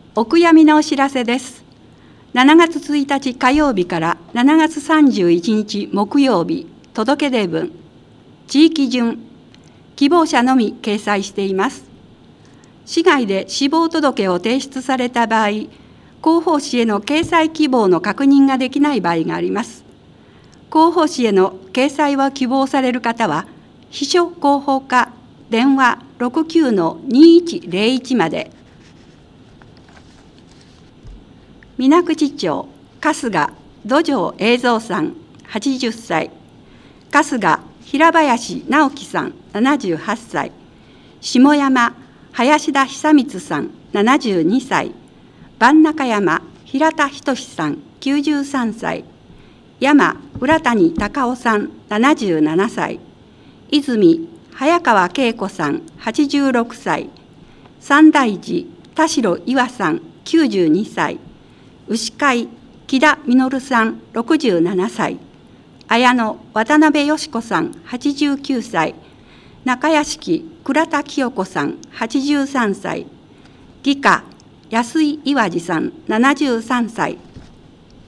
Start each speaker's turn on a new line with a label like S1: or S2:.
S1: お悔やみのお知らせです。7月1日火曜日から7月31日木曜日、届け出文、地域順、希望者のみ掲載しています。市外で死亡届を提出された場合、広報誌への掲載希望の確認ができない場合があります。広報誌への掲載を希望される方は、秘書広報課電話 69-2101 まで。水口町、春日土城栄三さん80歳、春日平林直樹さん78歳、下山林田久光さん72歳、番中山平田仁さん93歳、山浦谷隆夫さん77歳、泉早川恵子さん86歳、三大寺田代岩さん92歳、牛飼木田実さん67歳、綾野渡辺よし子さん89歳、中屋敷倉田清子さん83歳、義家安井岩治さん73歳、